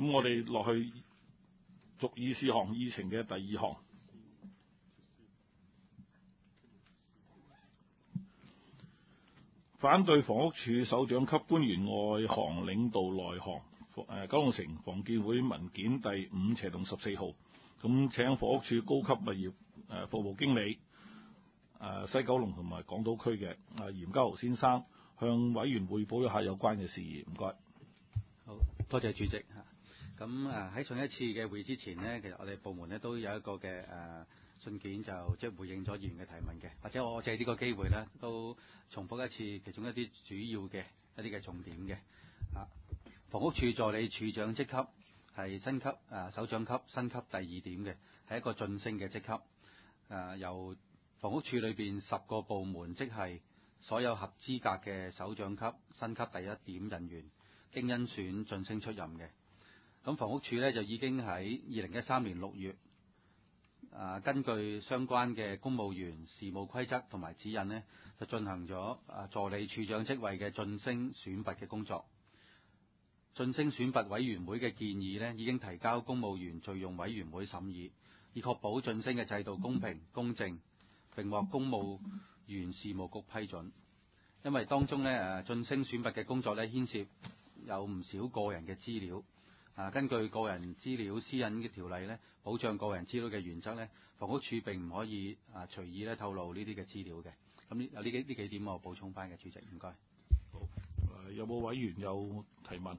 咁我哋落去逐議事項議程嘅第2項，反對房屋署首長級官員外行領導內行九龍城房建會文件第5/14號，咁請房屋署高級物業服務經理西九龍同埋港島區嘅嚴家豪先生向委員匯報一下有關嘅事宜。唔該。 好多謝主席。咁喺上一次嘅會議之前呢，其實我哋部門呢都有一個嘅信件，就即係回應咗議員嘅提問嘅。或者我借呢個機會呢，都重複一次其中一啲主要嘅一啲嘅重點嘅。房屋署助理署長職級係新級首長級新級第2點嘅，係一個晉升嘅職級。由房屋署裏邊10個部門即係所有合資格嘅首長級新級第1點人員經甄選晉升出任嘅。咁房屋署呢，就已經喺2013年6月根據相關嘅公務員事務規則同埋指引呢，就進行咗助理處長職位嘅晉升選拔嘅工作。晉升選拔委員會嘅建議呢，已經提交公務員敘用委員會審議，以確保晉升嘅制度公平公正，並獲公務員事務局批准。因為當中呢晉升選拔嘅工作呢，牽涉有唔少個人嘅資料。根據個人資料私隱嘅條例呢，保障個人資料嘅原則呢，房屋署並唔可以隨意咧透露呢啲嘅資料嘅。咁呢幾點我補充翻嘅，主席，唔該。 好，有冇委員有提問？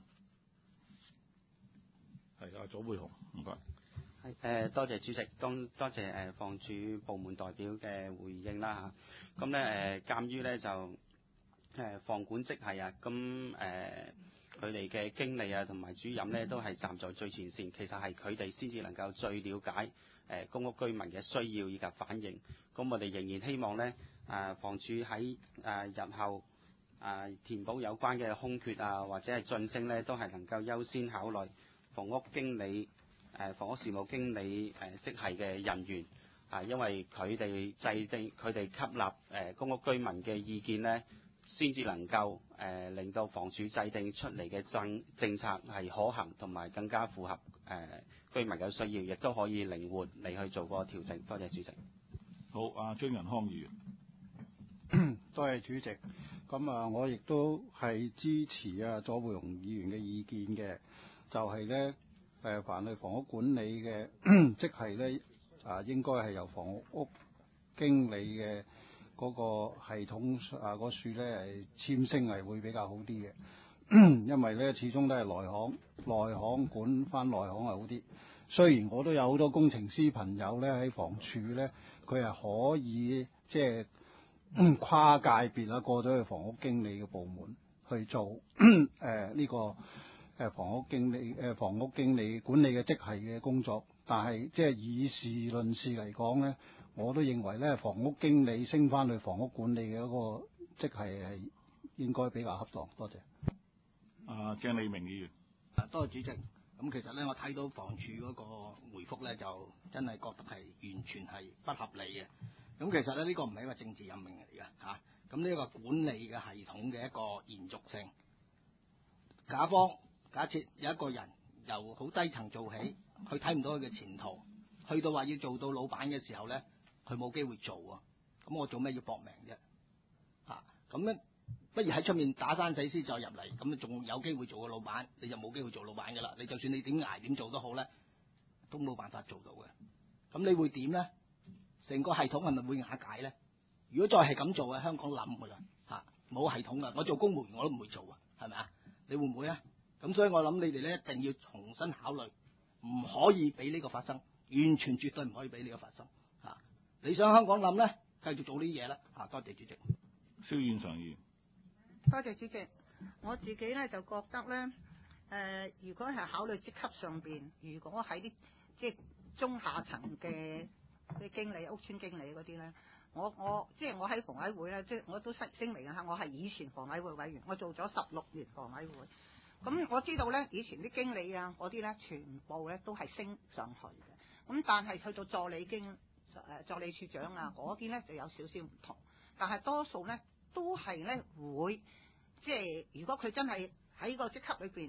係左貝雄，唔該。 多謝主席，多謝房署部門代表嘅回應啦嚇。咁咧鑑於咧就房管職系咁佢哋嘅經理同埋主任咧都係站在最前線，其實係佢哋先至能夠最了解公屋居民嘅需要以及反應。咁我哋仍然希望咧房署喺日後填補有關嘅空缺或者係晉升咧，都係能夠優先考慮房屋經理、房屋事務經理職系嘅人員因為佢哋吸納公屋居民嘅意見咧，先至能夠令到房署制定出嚟嘅政策係可行同埋更加符合居民嘅需要，亦都可以靈活嚟去做個調整。多謝主席。 好，張仁康議員。 多謝主席。咁我亦都係支持左貝雄議員嘅意見嘅，就係咧凡係房屋管理嘅即係咧應該係由房屋經理嘅嗰個系統嗰處咧係簽升係會比較好啲嘅，因為咧始終都係內行管翻內行係好啲。雖然我都有好多工程師朋友咧喺房署咧，佢係可以即係跨界別過咗去房屋經理嘅部門去做呢個房屋經理管理嘅職系嘅工作，但係即係以事論事嚟講咧，我都認為咧房屋經理升翻去房屋管理嘅嗰個職系係應該比較恰當。多謝。 鄭利明議員。 多謝主席。咁其實咧，我睇到房署嗰個回覆咧，就真係覺得係完全係不合理嘅。咁其實咧，呢個唔係一個政治任命嚟嘅嚇。咁呢一個管理嘅系統嘅一個延續性。甲方假設有一個人由好低層做起，佢睇唔到佢嘅前途，去到話要做到老闆嘅時候咧，佢冇機會做啊。咁我做咩要搏命啫？咁咧，不如喺出面打生死先再入嚟，咁仲有機會做個老闆，你就冇機會做老闆噶啦。你就算你點捱點做都好咧，都冇辦法做到嘅。咁你會點咧？成個系統係咪會瓦解咧？如果再係咁做香港冧噶啦冇系統噶。我做公務員我都唔會做啊，係咪啊？你會唔會啊？咁所以我諗你哋咧一定要重新考慮，唔可以俾呢個發生，完全絕對唔可以俾呢個發生你想香港冧咧，繼續做呢啲嘢啦多謝主席。 蕭燕常議員。 多謝主席。我自己咧就覺得咧，如果係考慮職級上邊，如果喺啲即係中下層嘅經理、屋邨經理嗰啲咧，我即係我喺房委會咧，即係我都聲明啊，我係以前房委會委員，我做咗16年房委會。咁我知道咧，以前啲經理嗰啲咧，全部咧都係升上去嘅。咁但係去到助理處長嗰啲咧就有少少唔同，但係多數咧都係咧會即係如果佢真係喺個職級裏邊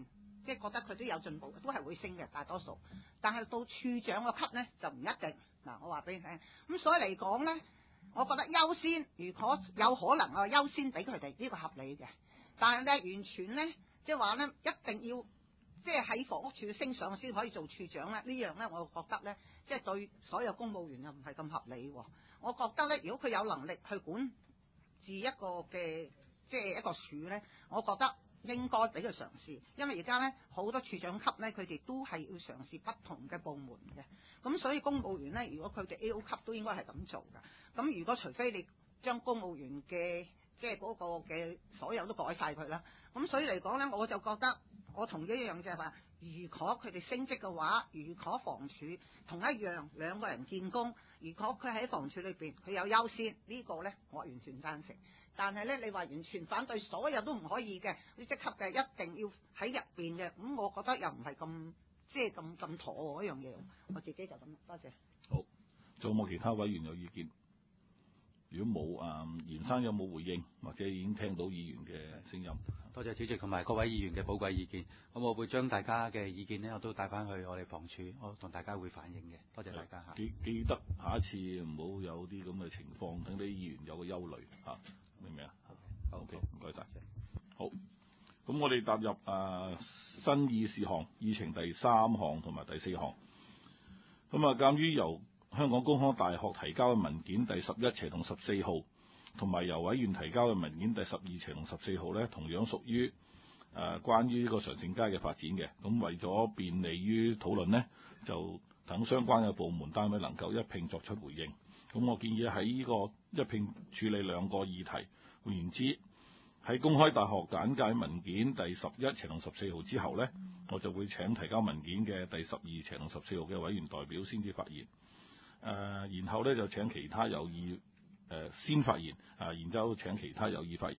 即係覺得佢都有進步，都係會升嘅大多數。但係到處長個級咧就唔一定。嗱，我話俾你聽，咁所以嚟講咧，我覺得優先，如果有可能我優先俾佢哋呢個合理嘅。但係咧，完全咧，即係話咧，一定要即係喺房屋處升上先可以做處長咧。呢樣咧，我覺得咧，即係對所有公務員又唔係咁合理喎。我覺得咧，如果佢有能力去管治一個嘅即係一個處咧，我覺得應該俾佢嘗試。因為而家咧好多處長級咧，佢哋都係要嘗試不同嘅部門嘅。咁所以公務員咧，如果佢哋 A.O. 級都應該係咁做㗎。咁如果除非你將公務員嘅即係嗰個嘅所有都改晒佢啦，咁所以嚟講咧，我就覺得我同意一樣就係話，如果佢哋升職嘅話，如果房署同一樣兩個人見工，如果佢喺房署裏邊佢有優先，呢個咧我完全贊成。但係咧，你話完全反對所有都唔可以嘅，呢職級嘅一定要喺入邊嘅，咁我覺得又唔係咁即係咁妥喎，一樣嘢。我自己就咁，多謝。 好，仲有冇其他委員有意見？如果冇嚴生有冇回應，或者已經聽到議員嘅聲音？ 多謝主席同埋各位議員嘅寶貴意見。咁我會將大家嘅意見呢，我都帶翻去我哋房署，我同大家會反映嘅。多謝大家嚇。 記得下一次唔好有啲咁嘅情況，等啲議員有個憂慮嚇，明唔明啊？好 OK， 唔該晒。好，咁我哋踏入新議事項議程第3項同埋第4項。咁啊，鑑於由香港公開大學提交嘅文件第11/14號，同埋由委員提交嘅文件第12/14號呢，同樣屬於關於呢個常盛街嘅發展嘅。咁為咗便利於討論呢，就等相關嘅部門單位能夠一併作出回應。咁我建議喺呢個一併處理兩個議題。換言之，喺公開大學簡介文件第11/14號之後呢，我就會請提交文件嘅第12/14號嘅委員代表先至發言。然後咧就請其他有意先發言，然之後請其他有意發言